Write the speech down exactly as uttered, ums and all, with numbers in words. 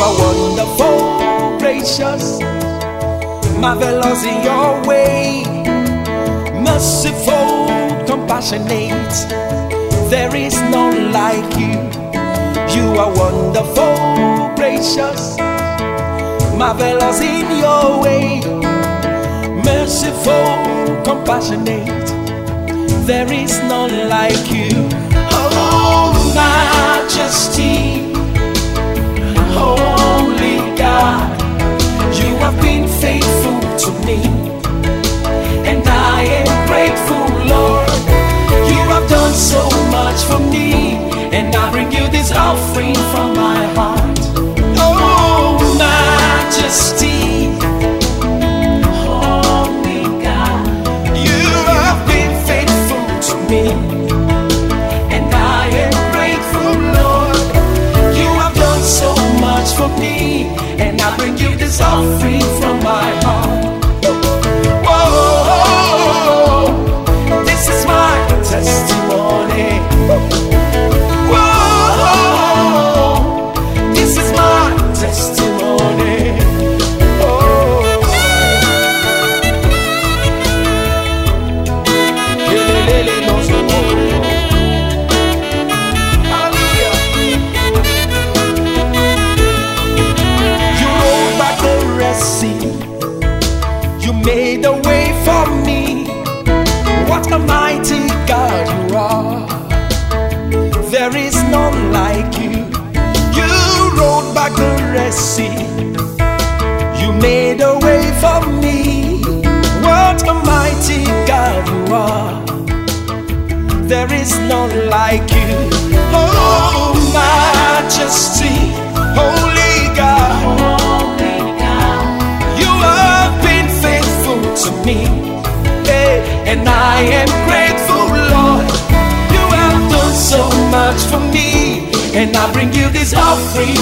are wonderful, gracious, marvelous in your way, merciful, compassionate. There is none like you. You are wonderful, gracious, marvelous in your way, merciful, compassionate. There is none like you. Oh, majesty, holy God, you have been faithful to me, and I am grateful, Lord. You have done so much for me, and I bring you this offering from my heart. Oh, majesty, holy God, you have been faithful to me, and I am grateful, Lord. You have done so much for me, and I bring you this offering from my heart. Whoa, this is my testimony. Whoa, this is my testimony. Oh, hallelujah. You rolled back the Red Sea. You made a way for me. What a mighty God you are. There is none like you. You rolled back the Red Sea. You made a way for me. What a mighty God you are. There is none like you. Oh, majesty, holy God, you have been faithful to me, hey, and I am grateful, Lord. You have done so much for me, and I bring you this offering